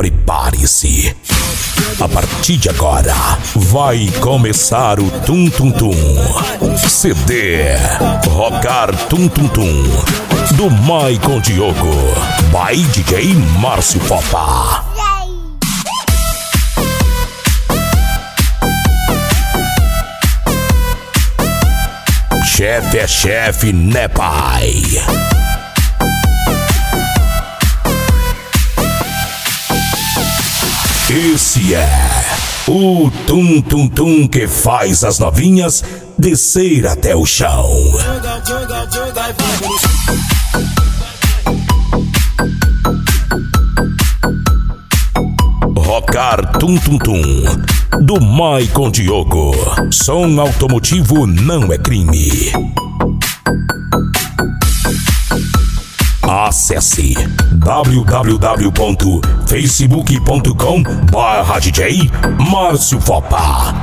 Prepare-se. A partir de agora, vai começar o Tum Tum Tum. CD Rocar Tum Tum Tum, do Maicon Diogo, by DJ Márcio Popa. Chefe é chefe, né, pai? Esse é o Tum Tum Tum que faz as novinhas descer até o chão. Rocar Tum Tum Tum, do Maicon Diogo. Som automotivo não é crime. Acesse www.facebook.com/DJ Márcio Popa.